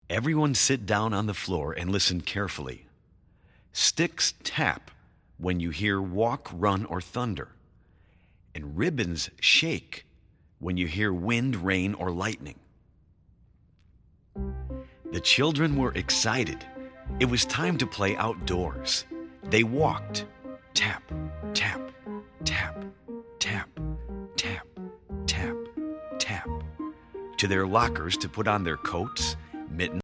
Everyone sit down on the floor and listen carefully. Sticks tap when you hear walk, run, or thunder. And ribbons shake when you hear wind, rain, or lightning. The children were excited. It was time to play outdoors. They walked, tap, tap, tap, tap, tap, tap, tap, to their lockers to put on their coats, mittens,